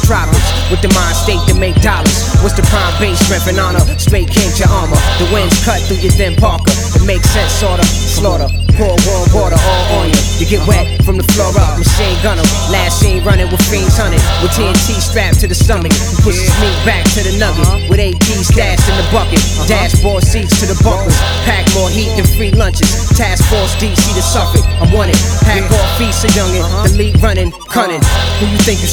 tropics. With the mind state to make dollars. What's the prime base, strength and honor? Straight king to armor. The winds cut through your thin Parker. It makes sense, sorta. Slaughter, pour warm water all on you. You get wet from the floor up, machine gunner. Last seen running with fiends hunted. With TNT strapped to the stomach. Pushes me back to the nugget. With AP stashed in the bucket. Dashboard seats to the bunkers. Pack more heat than free lunches. Task Force DC to Suffolk. I'm wanted. Pack off feast a youngin'. The league running, cunning. Who you think you